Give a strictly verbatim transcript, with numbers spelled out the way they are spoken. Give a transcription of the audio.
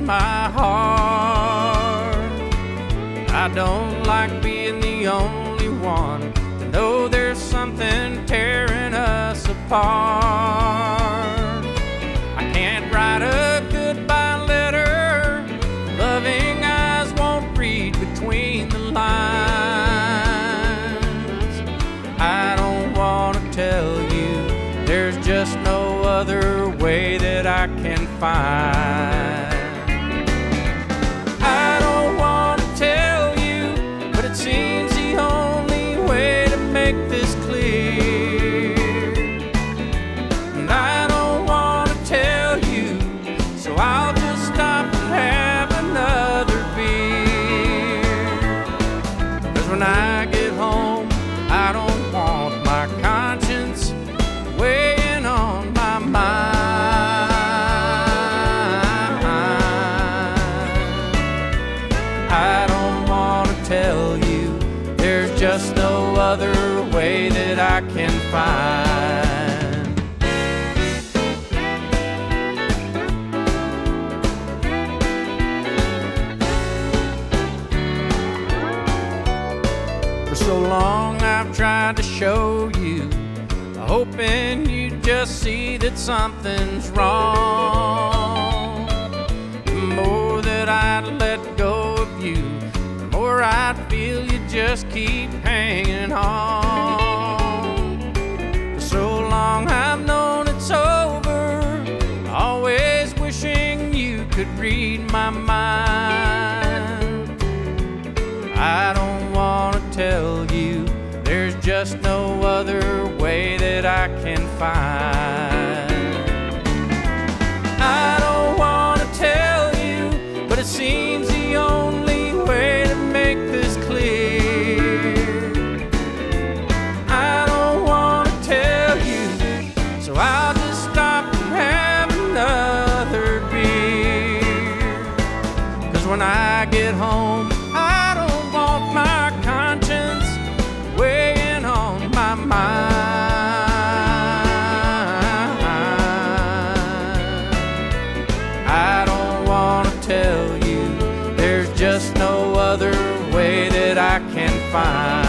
my heart. I don't like being the only one to know there's something tearing us apart. I can't write a goodbye letter, loving eyes won't read between the lines. I don't want to tell you, there's just no other way that I can find. I don't want to tell you, but it seems the only way to make this clear. And I don't want to tell you, so I'll just stop and have another beer. 'Cause when I get home, I don't want my conscience weighing on my mind. I don't want to tell you, there's just no other way that I can find. For so long I've tried to show you, hoping you just see that something's wrong. The more that I'd let go of you, the more I'd feel you just keep hanging on. For so long I've known it's over, always wishing you could read my mind. I don't want to tell you, there's just no other way that I can find. I don't want to tell you, but it seems the only way to make this clear. I don't want to tell you, so I'll just stop and have another beer. 'Cause when I get home, I don't want my conscience weighing on my mind. I don't want to tell you, there's just no other way that I can find.